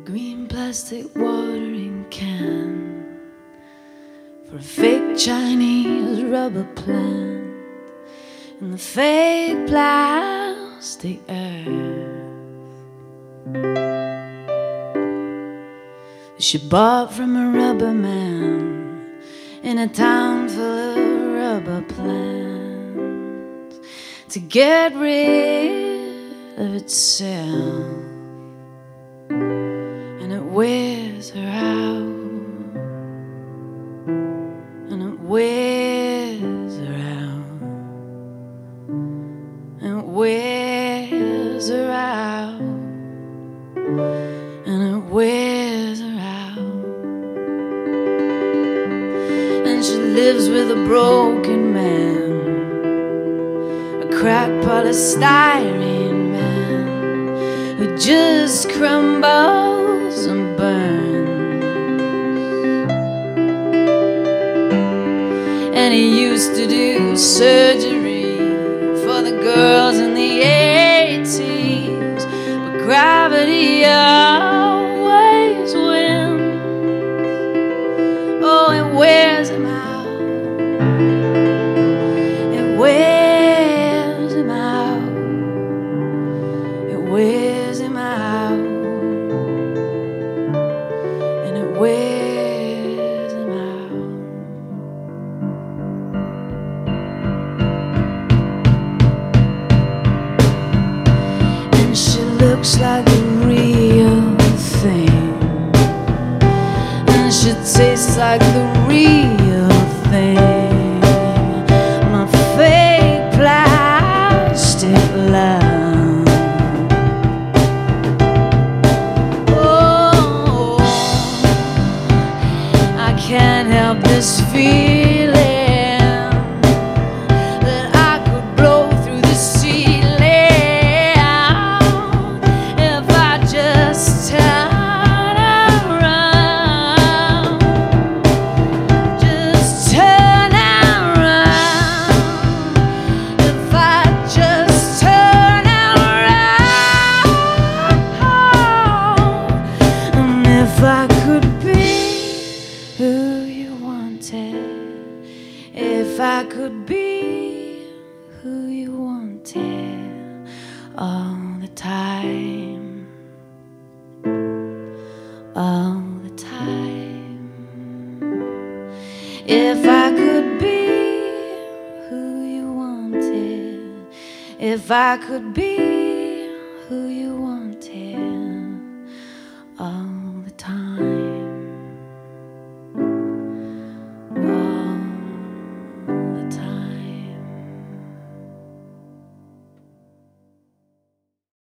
green plastic watering can for a fake Chinese rubber plant in the fake plastic earth she bought from a rubber man in a town full of rubber plants to get rid of itself. And it wears her out, and it wears her out, and it wears her out, and it wears her out. And she lives with a broken man, a cracked polystyrene man who just crumbles and burns. And he used to do surgery for the girls in the 80s, but gravity always wins. Oh, it wears him out, it wears him out, it wears him out, and it wears him out. And she looks like the real thing, and she tastes like the real thing. My fake plastic love. Oh, I can't help this feeling that I could blow through the ceiling if I just turn around. Just turn around. If I just turn around. And if I could be who you wanted, if I could be who you wanted all the time, all the time. If I could be who you wanted, if I could be who you wanted.